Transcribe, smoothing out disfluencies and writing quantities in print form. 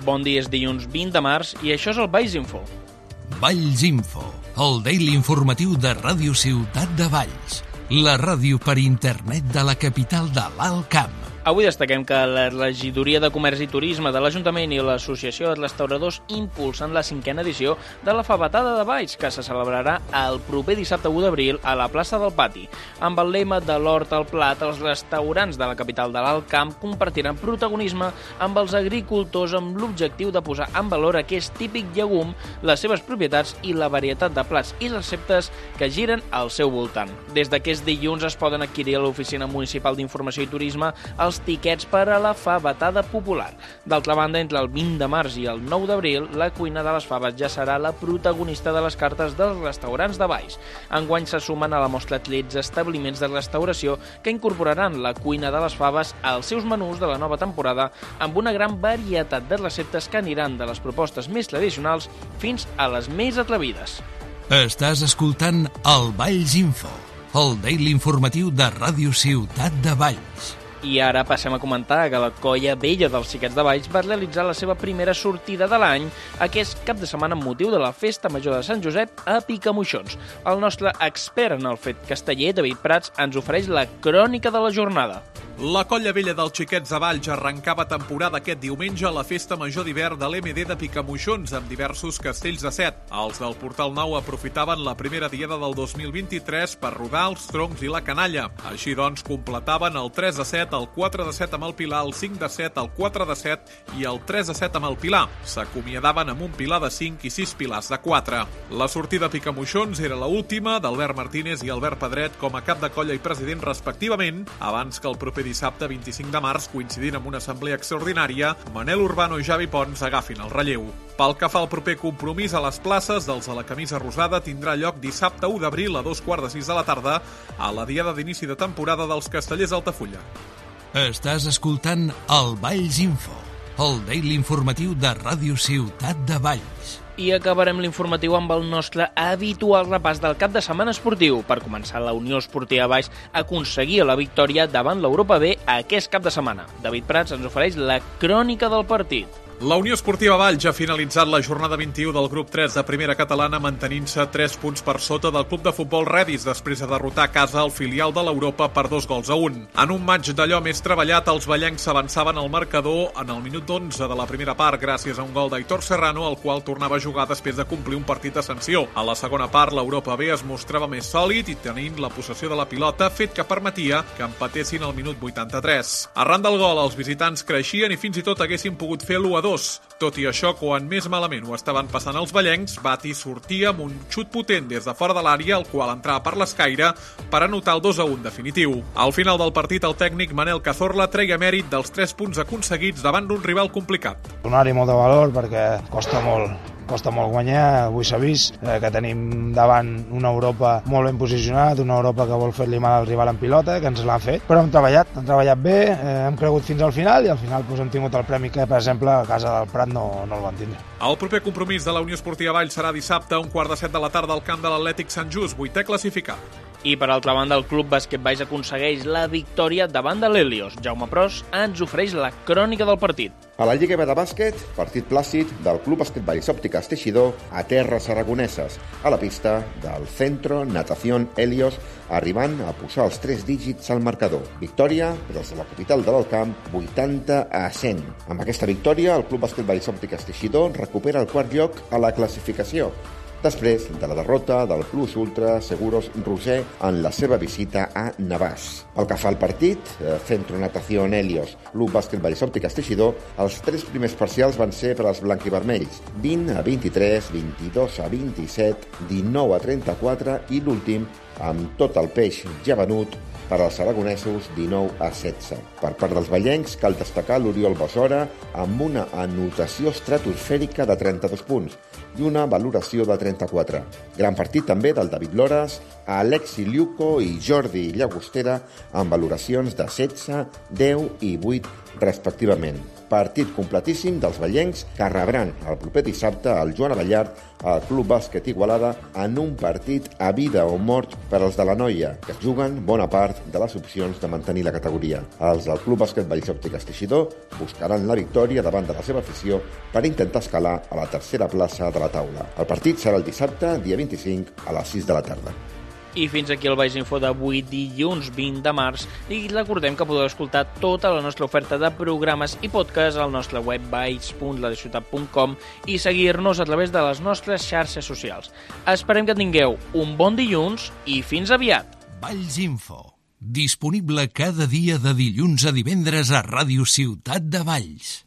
Bon dia, és dilluns 20 de març i això és el Valls Info. Valls Info, el daily informatiu de Ràdio Ciutat de Valls, la ràdio per internet de la capital de l'Alt Camp. Avui destaquem que la Regidoria de Comerç i Turisme de l'Ajuntament i l'Associació de Restauradors impulsen la 5a edició de la Favetada de Valls, que se celebrarà el proper dissabte 1 d'abril a la plaça del Pati. Amb el lema de l'hort al plat, els restaurants de la capital de l'Alt Camp compartiran protagonisme amb els agricultors amb l'objectiu de posar en valor aquest típic llegum, les seves propietats i la varietat de plats i receptes que giren al seu voltant. Des d'aquest dilluns es poden adquirir a l'Oficina Municipal d'Informació i Turisme els tiquets per a la favetada popular. D'altra banda, entre el 20 de març i el 9 d'abril, la cuina de les faves ja serà la protagonista de les cartes dels restaurants de Valls. Enguany se sumen a la mostra 13 establiments de restauració que incorporaran la cuina de les faves als seus menús de la nova temporada amb una gran varietat de receptes que aniran de les propostes més tradicionals fins a les més atrevides. Estàs escoltant el Valls Info, el daily informatiu de Ràdio Ciutat de Valls. I ara passem a comentar que la Colla Vella dels Xiquets de Valls va realitzar la seva primera sortida de l'any aquest cap de setmana amb motiu de la Festa Major de Sant Josep a Picamoixons. El nostre expert en el fet casteller, David Prats, ens ofereix la crònica de la jornada. La Colla Vella dels Xiquets de Valls arrencava temporada aquest diumenge a la Festa Major d'hivern de l'MD de Picamoixons amb diversos castells de set. Els del Portal Nou aprofitaven la primera diada del 2023 per rodar els troncs i la canalla. Així doncs, completaven el 3 de 7, el 4 de 7 amb el Pilar, el 5 de 7, el 4 de 7 i el 3 de 7 amb el Pilar. S'acomiadaven amb un pilar de 5 i 6 pilars de 4. La sortida a Picamoixons era l'última d'Albert Martínez i Albert Pedret com a cap de colla i president respectivament, abans que el proper dissabte 25 de març, coincidint amb una assemblea extraordinària, Manel Urbano i Javi Pons agafin el relleu. Pel que fa al proper compromís a les places, dels de la camisa rosada tindrà lloc dissabte 1 d'abril a 2:45 de la tarda a la diada d'inici de temporada dels Castellers d'Altafulla. Estàs escoltant el Valls Info, el daily informatiu de Ràdio Ciutat de Valls. I acabarem l'informatiu amb el nostre habitual repàs del cap de setmana esportiu. Per començar, la Unió Esportiva Valls aconseguia la victòria davant l'Europa B aquest cap de setmana. David Prats ens ofereix la crònica del partit. La Unió Esportiva Valls ha finalitzat la jornada 21 del grup 3 de primera catalana mantenint-se 3 punts per sota del club de futbol Redis després de derrotar a casa el filial de l'Europa per 2-1. En un maig d'allò més treballat, els vallencs s'avançaven al marcador en el minut 11 de la primera part gràcies a un gol d'Aitor Serrano, el qual tornava a jugar després de complir un partit de sanció. A la segona part, l'Europa B es mostrava més sòlid i tenint la possessió de la pilota, fet que permetia que empatessin al minut 83. Arran del gol, els visitants creixien i fins i tot haguessin pogut fer l'1-2. Tot i això, quan més malament ho estaven passant els vallencs, Bati sortia amb un xut potent des de fora de l'àrea, el qual entrava per l'escaire per anotar el 2-1 definitiu. Al final del partit, el tècnic Manel Cazorla treia mèrit dels 3 punts aconseguits davant d'un rival complicat. Donar-hi molt de valor perquè costa molt guanyar. Avui s'ha vist que tenim davant una Europa molt ben posicionada, una Europa que vol fer-li mal al rival en pilota, que ens l'han fet, però hem treballat bé, hem cregut fins al final i al final hem tingut el premi que, per exemple, a casa del Prat no el van tindre. El proper compromís de la Unió Esportiva Valls serà dissabte a 1:15 de la tarda al camp de l'Atlètic Sant Just, 8è classificat. I per altra banda, el Club Bàsquet Valls aconsegueix la victòria davant de l'Helios. Jaume Pros ens ofereix la crònica del partit. A la Lliga B de bàsquet, partit plàcid del Club Bàsquet Valls Òptiques Teixidor a terres aragoneses, a la pista del Centro Natación Helios, arribant a posar els 3 dígits al marcador. Victòria des de la capital de l'Alt Camp, 80-100. Amb aquesta victòria, el Club Bàsquet Valls Òptiques Teixidor recupera el 4è lloc a la classificació, després de la derrota del Plus Ultra Seguros Roser en la seva visita a Navàs. Pel que fa al partit, Centro Natación Helios, Club Bàsquet Valls Òptiques Teixidor, els 3 primers parcials van ser per als blanquivermells, 20-23, 22-27, 19-34 i l'últim, amb tot el peix ja venut, per als aragonesos 19-16. Per part dels vallencs cal destacar l'Oriol Besora amb una anotació estratosfèrica de 32 punts i una valoració de 34. Gran partit també del David Loras, Alexi Liuco i Jordi Llagostera amb valoracions de 16, 10 i 8 respectivament. Partit completíssim dels vallencs que rebran el proper dissabte al Joan Abellart al Club Bàsquet Igualada en un partit a vida o mort per als de la Noia, que es juguen bona part de les opcions de mantenir la categoria. Els del Club Bàsquet Valls Òptiques Teixidor buscaran la victòria davant de la seva afició per intentar escalar a la tercera plaça de la taula. El partit serà el dissabte, dia 25, a les 6 de la tarda. I fins aquí el Baix Info d'avui, dilluns 20 de març, i recordem que podeu escoltar tota la nostra oferta de programes i podcast al nostre web baix.ladeciutat.com i seguir-nos a través de les nostres xarxes socials. Esperem que tingueu un bon dilluns i fins aviat! Valls Info, disponible cada dia de dilluns a divendres a Ràdio Ciutat de Valls.